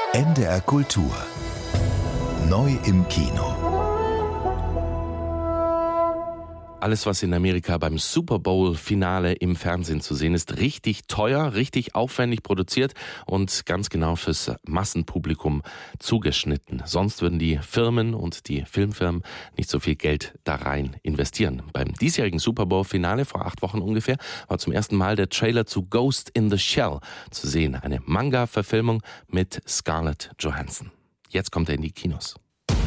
NDR Kultur. Neu im Kino. Alles, was in Amerika beim Super Bowl-Finale im Fernsehen zu sehen ist, richtig teuer, richtig aufwendig produziert und ganz genau fürs Massenpublikum zugeschnitten. Sonst würden die Firmen und die Filmfirmen nicht so viel Geld da rein investieren. Beim diesjährigen Super Bowl-Finale vor 8 Wochen ungefähr war zum ersten Mal der Trailer zu Ghost in the Shell zu sehen. Eine Manga-Verfilmung mit Scarlett Johansson. Jetzt kommt er in die Kinos.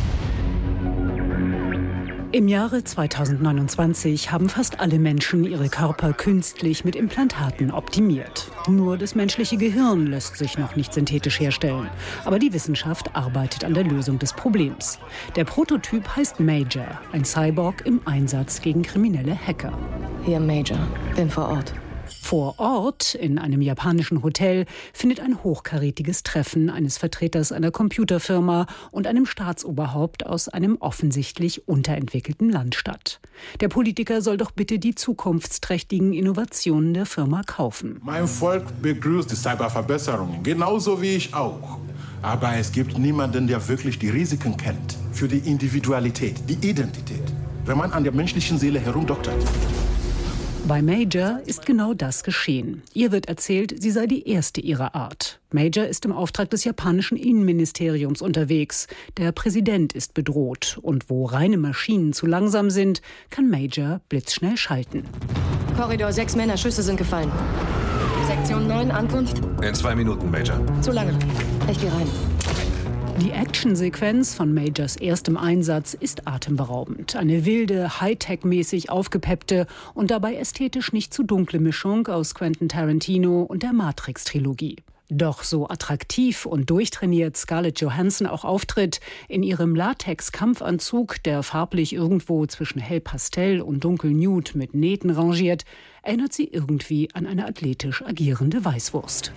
Im Jahre 2029 haben fast alle Menschen ihre Körper künstlich mit Implantaten optimiert. Nur das menschliche Gehirn lässt sich noch nicht synthetisch herstellen. Aber die Wissenschaft arbeitet an der Lösung des Problems. Der Prototyp heißt Major, ein Cyborg im Einsatz gegen kriminelle Hacker. Hier Major, bin vor Ort. Vor Ort, in einem japanischen Hotel, findet ein hochkarätiges Treffen eines Vertreters einer Computerfirma und einem Staatsoberhaupt aus einem offensichtlich unterentwickelten Land statt. Der Politiker soll doch bitte die zukunftsträchtigen Innovationen der Firma kaufen. Mein Volk begrüßt die Cyberverbesserungen, genauso wie ich auch. Aber es gibt niemanden, der wirklich die Risiken kennt. Für die Individualität, die Identität. Wenn man an der menschlichen Seele herumdoktert. Bei Major ist genau das geschehen. Ihr wird erzählt, sie sei die erste ihrer Art. Major ist im Auftrag des japanischen Innenministeriums unterwegs. Der Präsident ist bedroht. Und wo reine Maschinen zu langsam sind, kann Major blitzschnell schalten. Korridor 6 Männer, Schüsse sind gefallen. Sektion 9, Ankunft? In 2 Minuten, Major. Zu lange. Ich gehe rein. Die Actionsequenz von Majors erstem Einsatz ist atemberaubend. Eine wilde, Hightech-mäßig aufgepeppte und dabei ästhetisch nicht zu dunkle Mischung aus Quentin Tarantino und der Matrix-Trilogie. Doch so attraktiv und durchtrainiert Scarlett Johansson auch auftritt, in ihrem Latex-Kampfanzug, der farblich irgendwo zwischen hellpastell und dunkelnude mit Nähten rangiert, erinnert sie irgendwie an eine athletisch agierende Weißwurst.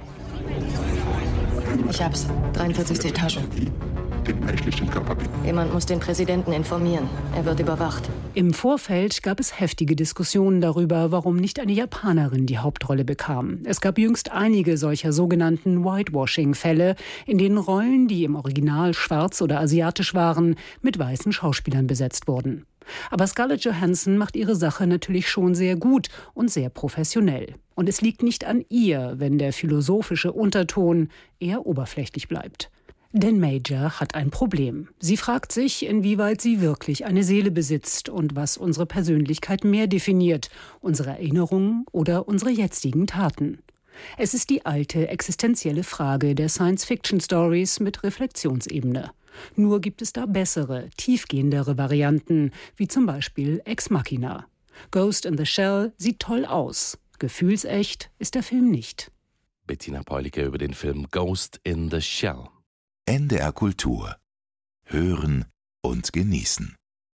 Ich hab's. 43. Etage. Jemand muss den Präsidenten informieren. Er wird überwacht. Im Vorfeld gab es heftige Diskussionen darüber, warum nicht eine Japanerin die Hauptrolle bekam. Es gab jüngst einige solcher sogenannten Whitewashing-Fälle, in denen Rollen, die im Original schwarz oder asiatisch waren, mit weißen Schauspielern besetzt wurden. Aber Scarlett Johansson macht ihre Sache natürlich schon sehr gut und sehr professionell. Und es liegt nicht an ihr, wenn der philosophische Unterton eher oberflächlich bleibt. Denn Major hat ein Problem. Sie fragt sich, inwieweit sie wirklich eine Seele besitzt und was unsere Persönlichkeit mehr definiert, unsere Erinnerungen oder unsere jetzigen Taten. Es ist die alte existenzielle Frage der Science-Fiction-Stories mit Reflexionsebene. Nur gibt es da bessere, tiefgehendere Varianten, wie zum Beispiel Ex Machina. Ghost in the Shell sieht toll aus. Gefühlsecht ist der Film nicht. Bettina Peulicke über den Film Ghost in the Shell. NDR Kultur. Hören und genießen.